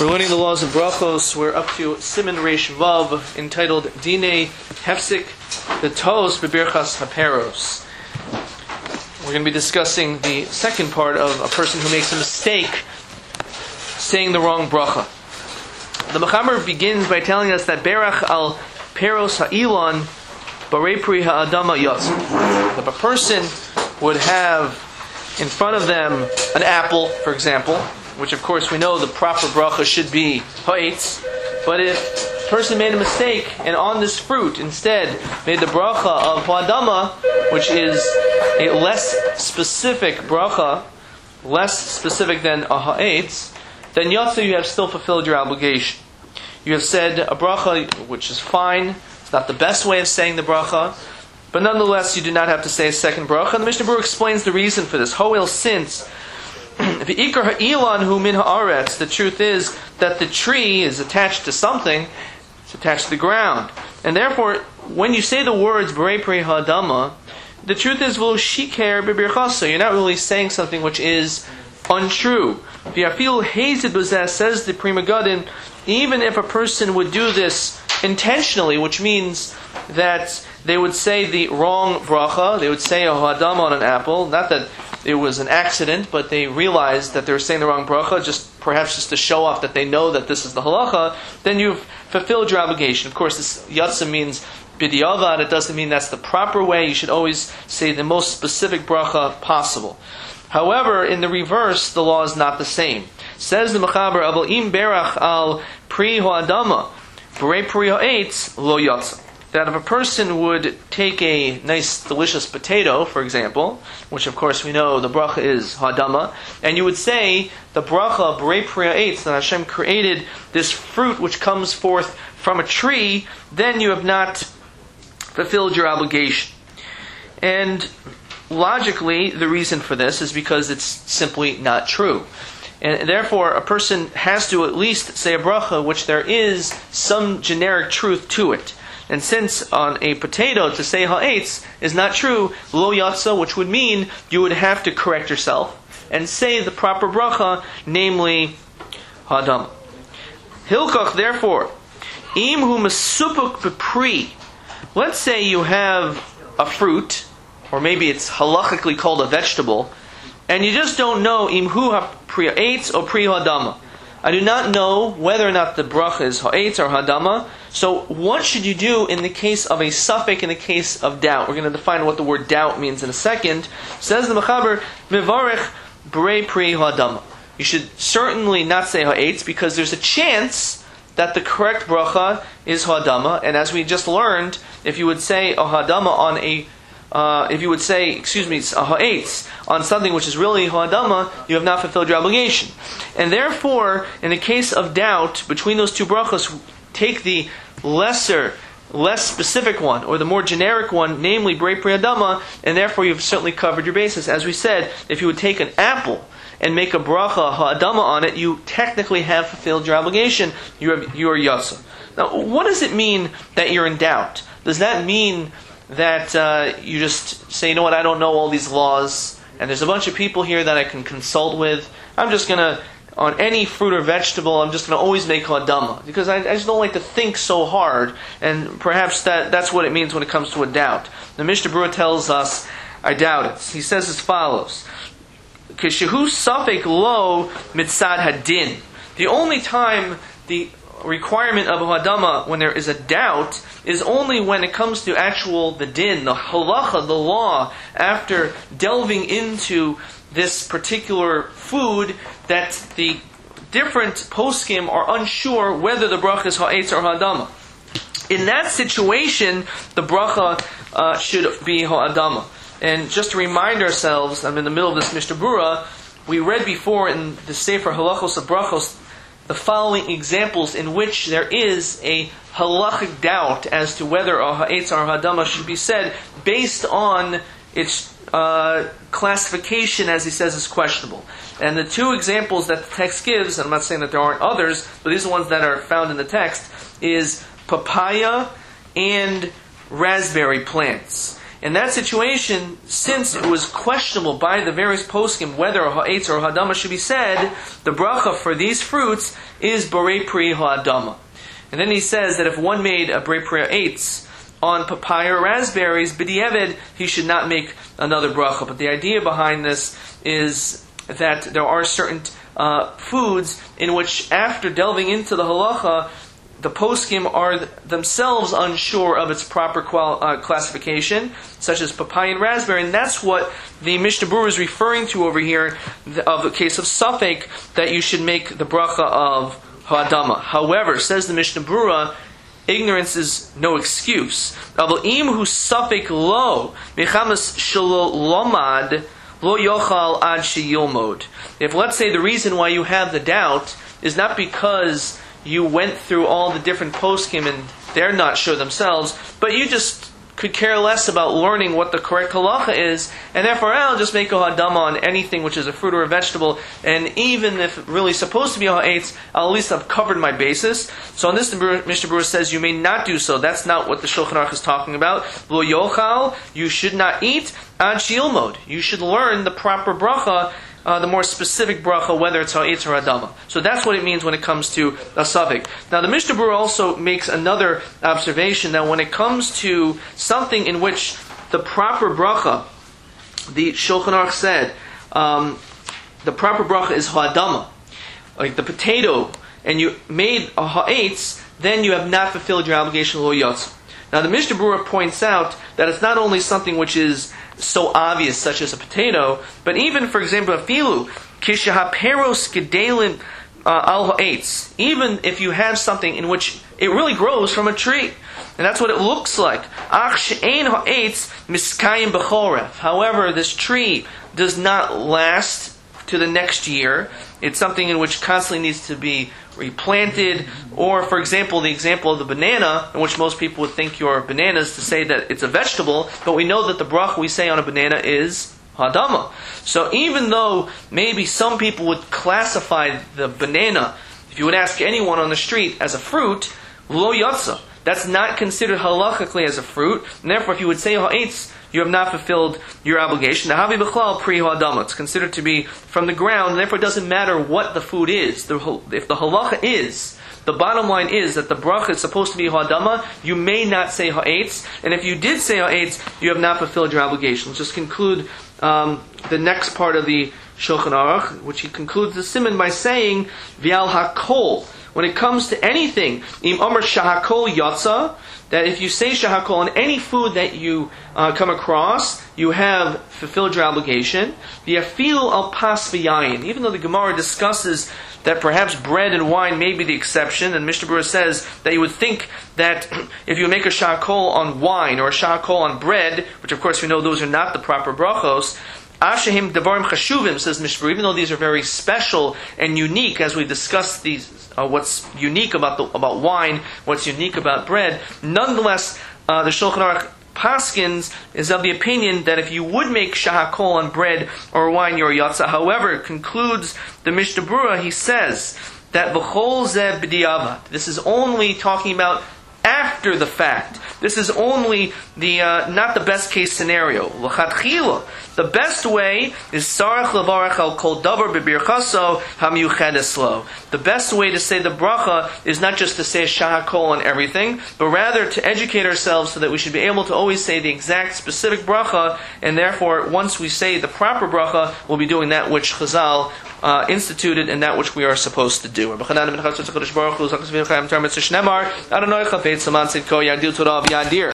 We're learning the laws of brachos. We're up to Siman Reish Vav, entitled Dinei Hefsik Betos Bebirchas Haperos. We're going to be discussing the second part of a person who makes a mistake saying the wrong bracha. The Mechaber begins by telling us that Berach al Peros Ha'ilon Barei Pri Ha'adama Yotz. If a person would have in front of them an apple, for example, which of course we know the proper bracha should be ha'etz, but if a person made a mistake and on this fruit instead made the bracha of ha'adama, which is a less specific bracha, less specific than a ha'etz, then yotza, you have still fulfilled your obligation. You have said a bracha which is fine, it's not the best way of saying the bracha, but nonetheless you do not have to say a second bracha. And the Mishnah Berurah explains the reason for this. Hoel, since the ikar ha'ilon hu min ha'aretz, the truth is that the tree is attached to something, it's attached to the ground. And therefore, when you say the words Barei Pri Ha'adama, the truth is v'lo shiker b'birchasa, you're not really saying something which is untrue. V'afil hazed b'zeh, says the Pri Megadim, even if a person would do this intentionally, which means that they would say the wrong bracha, they would say a ha'adama on an apple, not that it was an accident, but they realized that they were saying the wrong bracha, perhaps just to show off that they know that this is the halacha, then you've fulfilled your obligation. Of course, this yatsa means b'diavad, it doesn't mean that's the proper way. You should always say the most specific bracha possible. However, in the reverse, the law is not the same. Says the Mechaber, Aval im berach al pri ha'adama, Barei Pri Ha'etz lo yatsa. That if a person would take a nice, delicious potato, for example, which of course we know the bracha is ha'adama, and you would say the bracha Barei Pri Ha'etz, that Hashem created this fruit which comes forth from a tree, then you have not fulfilled your obligation. And logically, the reason for this is because it's simply not true. And therefore, a person has to at least say a bracha which there is some generic truth to it. And since on a potato to say ha'etz is not true, lo yatsa, which would mean you would have to correct yourself and say the proper bracha, namely ha'adam. Hilkach, therefore, im hu mesupuk b'pri. Let's say you have a fruit, or maybe it's halachically called a vegetable, and you just don't know im hu pri ha'etz or pri ha'adama. I do not know whether or not the bracha is ha'etz or ha'adama. So what should you do in the case of a suffix, in the case of doubt? We're going to define what the word doubt means in a second. Says the Mechaber, Mevarech Barei Pri Ha'adama. You should certainly not say ha'etz because there's a chance that the correct bracha is ha'adama. And as we just learned, if you would say a ha'adama on a if you would say, a ha'etz on something which is really ha'adama, you have not fulfilled your obligation. And therefore, in the case of doubt, between those two brachas, take the less specific one, or the more generic one, namely Barei Pri Ha'adama, and therefore you've certainly covered your bases. As we said, if you would take an apple and make a bracha ha'adama on it, you technically have fulfilled your obligation. You are yatsa. Now, what does it mean that you're in doubt? Does that mean that you just say, you know what, I don't know all these laws, and there's a bunch of people here that I can consult with. I'm just going to, on any fruit or vegetable, I'm just going to always make ha'adama, because I just don't like to think so hard, and perhaps that's what it means when it comes to a doubt. The Mishnah Berurah tells us, I doubt it. He says as follows, Kishehu safek lo mitzad hadin. The only time the requirement of ha'adama when there is a doubt is only when it comes to the din, the halacha, the law, after delving into this particular food, that the different poskim are unsure whether the bracha is ha'etz or ha'adama. In that situation, the bracha should be ha'adama. And just to remind ourselves, I'm in the middle of this Mishnah Berurah, we read before in the Sefer Halachos of Brachos the following examples in which there is a halachic doubt as to whether a ha'etz or ha'adama should be said based on its classification, as he says, is questionable. And the two examples that the text gives, and I'm not saying that there aren't others, but these are the ones that are found in the text, is papaya and raspberry plants. In that situation, since it was questionable by the various poskim whether ha'etz or ha'adama should be said, the bracha for these fruits is borei pri ha'adama. And then he says that if one made a borei pri ha'etz on papaya or raspberries, b'di'evid, he should not make another bracha. But the idea behind this is that there are certain foods in which, after delving into the halacha, the poskim are themselves unsure of its proper classification, such as papaya and raspberry, and that's what the Mishnah Berurah is referring to over here, of the case of safek, that you should make the bracha of ha'adama. However, says the Mishnah Berurah, ignorance is no excuse. Im hu safek lo mechamas shelo lomad lo yochal ad sheyilmod. If, let's say, the reason why you have the doubt is not because you went through all the different poskim and they're not sure themselves, but you just could care less about learning what the correct halacha is, and therefore I'll just make a ha'adama on anything which is a fruit or a vegetable, and even if it really supposed to be a ha'etz, I'll at least have covered my basis. So on this, Mishnah Berurah says you may not do so. That's not what the Shulchan Aruch is talking about. Lo yochal, you should not eat. Ad sheyilmod, you should learn the proper bracha, the more specific bracha, whether it's ha'etz or ha'adama. So that's what it means when it comes to a safek. Now the Mishnah Berurah also makes another observation, that when it comes to something in which the proper bracha, the Shulchan Aruch said, the proper bracha is ha'adama, like the potato, and you made a ha'etz, then you have not fulfilled your obligation lo yotz. Now the Mishnah Berurah points out that it's not only something which is so obvious, such as a potato, but even, for example, afilu kishahaperos gedalim al ha'etz. Even if you have something in which it really grows from a tree, and that's what it looks like. Ach she'ein ha'etz miskayim b'choref. However, this tree does not last to the next year. It's something in which constantly needs to be replanted. Or, for example, the example of the banana, in which most people would think your bananas to say that it's a vegetable, but we know that the bracha we say on a banana is ha'adama. So even though maybe some people would classify the banana, if you would ask anyone on the street, as a fruit, lo yatsa, that's not considered halachically as a fruit, and therefore if you would say ha'etz, you have not fulfilled your obligation. The havi b'chlal pri ha'adama, it's considered to be from the ground, and therefore it doesn't matter what the food is. If the halacha is, the bottom line is that the bracha is supposed to be ha'adama, you may not say ha'etz, and if you did say ha'etz, you have not fulfilled your obligation. Let's just conclude the next part of the Shulchan Aruch, which he concludes the siman by saying, V'al hakol, when it comes to anything, im amar shahakol yatsa, that if you say shahakol on any food that you come across, you have fulfilled your obligation. V'afilu al pas v'yayin, even though the Gemara discusses that perhaps bread and wine may be the exception, and Mishnah Berurah says that you would think that if you make a shahakol on wine or a shahakol on bread, which of course we know those are not the proper brachos, Ashahim Devarim Chashuvim, says Mishnah Berurah, even though these are very special and unique, as we discussed these, what's unique about wine, what's unique about bread, nonetheless, the Shulchan Aruch Paskins is of the opinion that if you would make shahakol on bread or wine, your yatsa. However, concludes the Mishnah Berurah, he says that v'chol zeh b'diavad. This is only talking about after the fact. This is only the not the best case scenario. L'chatchila, the best way is sarach levarach al kol davar b'birchaso hamiyuchedes lo. The best way to say the bracha is not just to say shahakol on everything, but rather to educate ourselves so that we should be able to always say the exact specific bracha, and therefore once we say the proper bracha, we'll be doing that which Chazal instituted and that which we are supposed to do.